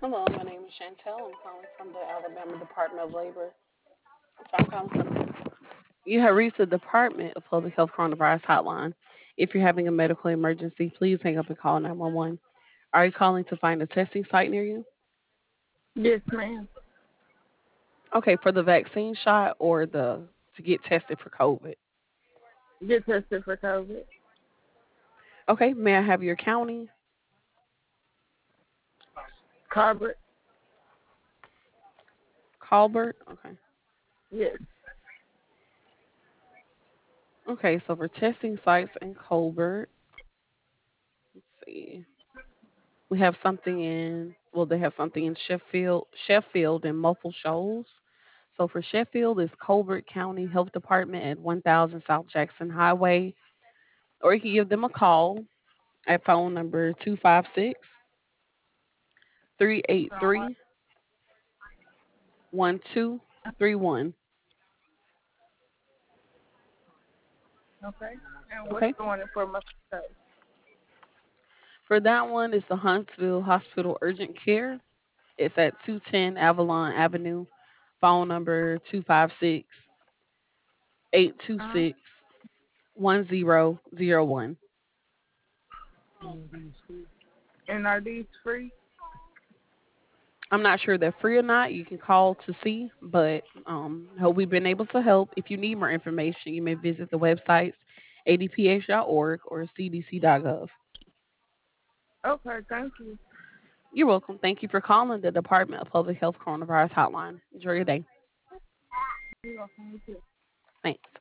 Hello, my name is Chantel. I'm calling from the Alabama Department of Labor. So I'm calling from. You have reached the Department of Public Health Coronavirus Hotline. If you're having a medical emergency, please hang up and call 911. Are you calling to find a testing site near you? Yes, ma'am. Okay, for the vaccine shot or the to get tested for COVID. Get tested for COVID. Okay, may I have your county? Colbert. Colbert. Okay. Yes. Okay, so for testing sites in Colbert, let's see. We have something in they have something in Sheffield and Muffle Shoals. So for Sheffield it's Colbert County Health Department at 1000 South Jackson Highway. Or you can give them a call at phone number 256-383-1231. Okay. And what's Okay. going in for my stuff? For that one it's the Huntsville Hospital Urgent Care. It's at 210 Avalon Avenue. Phone number Uh-huh. 256-826-1001. And are these free? I'm not sure they're free or not. You can call to see, but hope we've been able to help. If you need more information, you may visit the websites adph.org or cdc.gov. Okay, thank you. You're welcome. Thank you for calling the Department of Public Health Coronavirus Hotline. Enjoy your day. You're welcome. You too. Thanks.